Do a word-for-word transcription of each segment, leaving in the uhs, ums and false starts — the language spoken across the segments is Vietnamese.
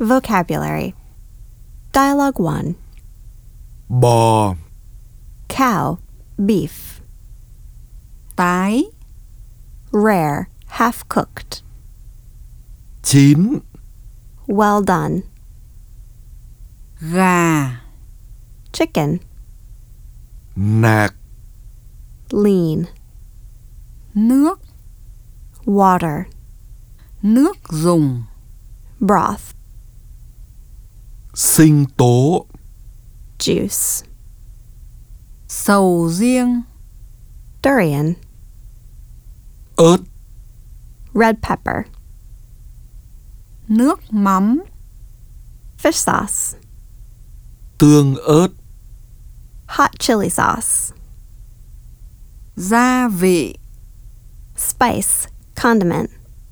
Vocabulary. Dialogue one. Bò, Cow, beef. Tái, Rare, half-cooked. chín, Well done. gà, Chicken, nạc, lean. nước, Water, nước dùng, broth. sinh tố, Juice, sầu riêng, durian. ớt, Red pepper, nước mắm, fish sauce. tương ớt, Hot chili sauce. gia vị, Spice, condiment.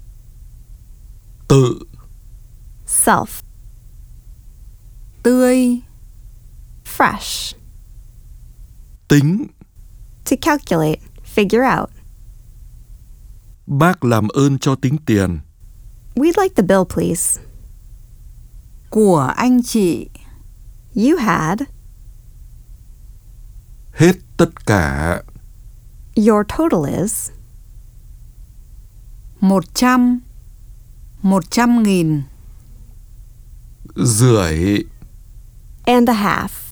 tự, Self, tươi, fresh. tính. To calculate, figure out. Bác làm ơn cho tính tiền. We'd like the bill, please. của anh chị, You had. Hết tất cả. Your total is. một trăm, một trăm nghìn. Rưỡi. And a half.